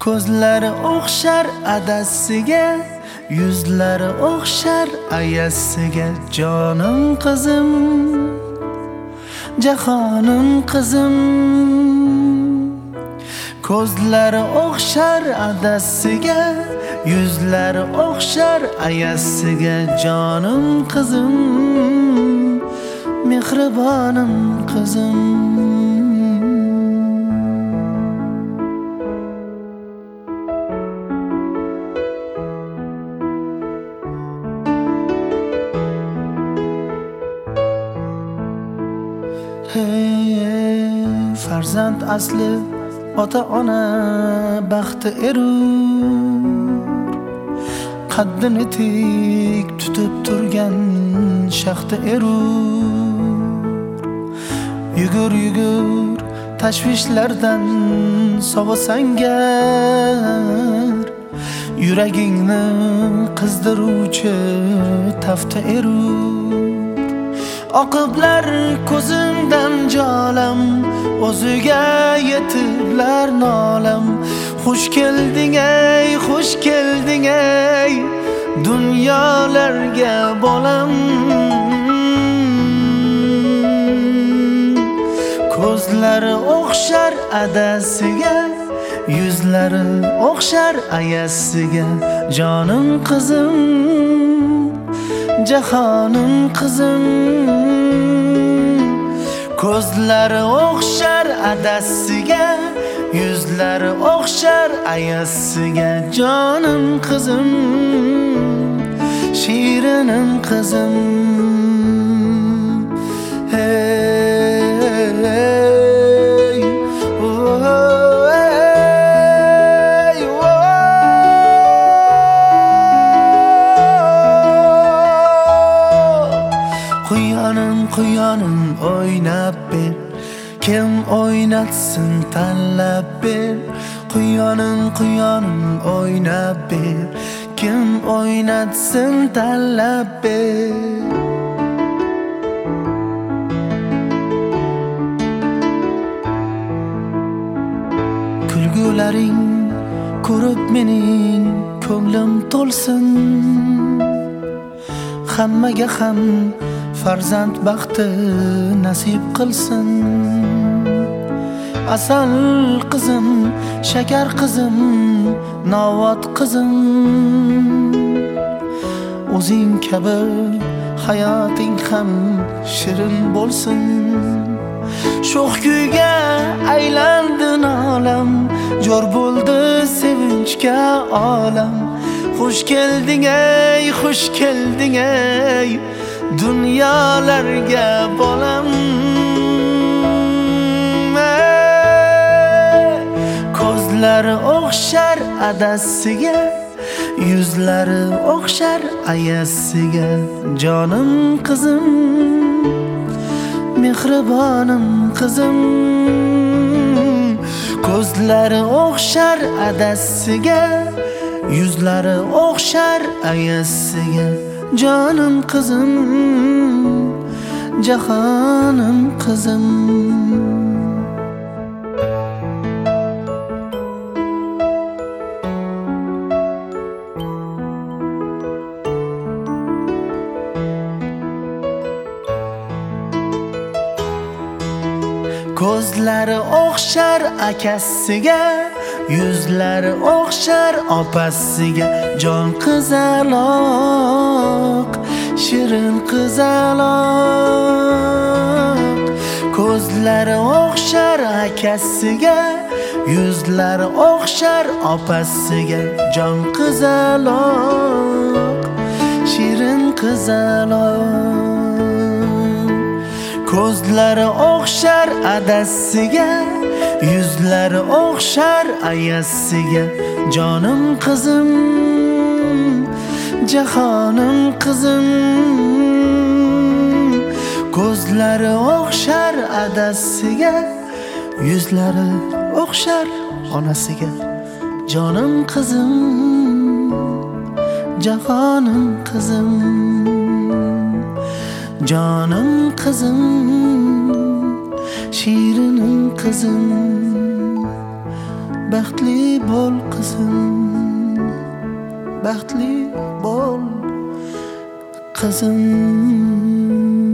Ko'zlari o'xshar adasiga, yuzlari o'xshar ayasiga. Jonim qizim, jahonim qizim. Ko'zlari o'xshar adasiga, yuzlari o'xshar ayasiga. Jonim qizim, mehribonim qizim. Farzand asli ota-ona baxti erur. Qaddini tik tutib turgan shaxti erur. Yugur yugur tashvishlardan sovasangar, yuragingni qizdiruvchi tafti erur. Oqiblar ko'zimdan jolam, o'ziga yetiblar nolam. Xush kelding ey, xush kelding ey, dunyolarga bolam. Ko'zlari o'xshar adasiga, yuzlari o'xshar ayasiga. Jonim qizim, jahonim qizim. Ko'zlari o'xshar adasiga, yuzlari o'xshar ayasiga. Jonim qizim, shirinim qizim. Hey, oh, hey, oh. Quyonim quyonim o'ynab ber, kim o'ynatsın tanlab ber. Quyonim quyonim o'ynab ber, kim o'ynatsın tanlab ber. Kulgularing ko'rib mening ko'nglim to'lsin. Hammaga ham farzand baxti nasib qilsin. Asal qizim, shakar qizim, novat qizim. O'zing kabi hayoting ham shirin bo'lsin. Sho'x kuyga aylandin olam, jo'r bo'ldi sevinchga olam. Xush kelding ey, xush kelding ey, dunyolarga bolam. Ko'zlari o'xshar adasiga, yuzlari o'xshar ayasiga. Jonim qizim, mehribonim qizim. Ko'zlari o'xshar adasiga, yuzlari o'xshar ayasiga. Jonim qizim, jahonim qizim. Ko'zlari o'xshar akasiga, yuzlari o'xshar opasiga. Jon qizaloq, shirin qizaloq. Ko'zlari o'xshar akasiga, yuzlari o'xshar opasiga. Jon qizaloq, shirin qizaloq. Ko'zlari o'xshar adasiga, yuzlari o'xshar ayasiga. Jonim qizim, jahonim qizim. Ko'zlari o'xshar adasiga, yuzlari o'xshar onasiga. Jonim qizim, jahonim qizim. Jonim qizim, shirinim qizim. baxtli bo'l qizim, baxtli bo'l qizim.